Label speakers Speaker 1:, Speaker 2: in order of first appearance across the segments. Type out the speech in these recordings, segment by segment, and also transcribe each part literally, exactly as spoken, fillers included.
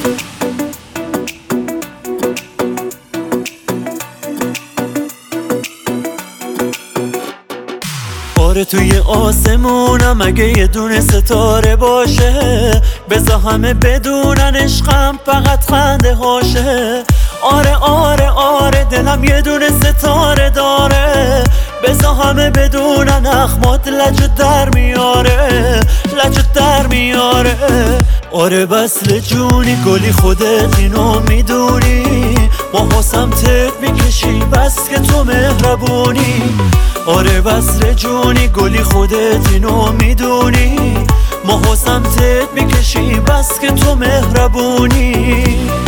Speaker 1: آره توی آسمونم اگه یه دونه ستاره باشه، بذار همه بدونن عشقم فقط خنده هاشه. آره آره آره دلم یه دونه ستاره داره، بذار همه بدونن اخمات لجت در میاره، لجت در میاره. آره بسل جونی گلی خودت اینو میدونی، با سمتت میکشی بس که تو مهربونی. آره بسل جونی گلی خودت اینو میدونی، ما سمتت میکشی بس که تو مهربونی.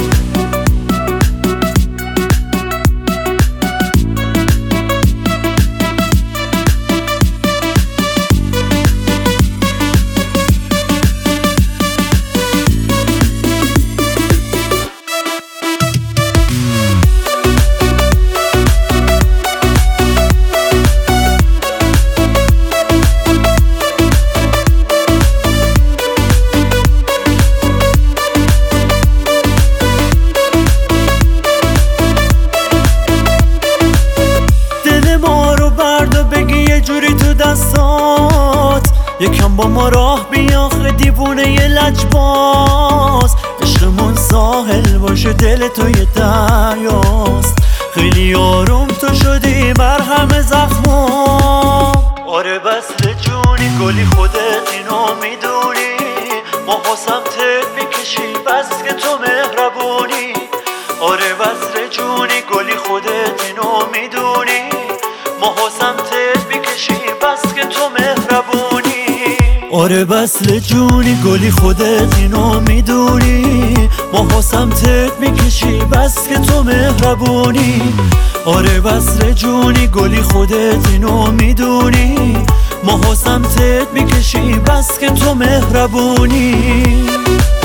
Speaker 1: جوری تو دستات یکم با ما راه بیاخه دیوونه یه لجباز. عشقمون ساحل باشه دل تو یه دریاست، خیلی آروم تو شدی مرهم زخما. آره بسل جونی گلی خودت اینو میدونی، ما سمتت میکشی بس که تو مهربونی. آره بسل جونی گلی خودت اینو میدونی، ما سمتت میکشی بس که تو مهربونی. آره بسل جونی گلی خودت اینو میدونی، ما سمتت میکشی بس که تو مهربونی. آره بسل جونی گلی خودت اینو میدونی، ما سمتت میکشی بس که تو مهربونی.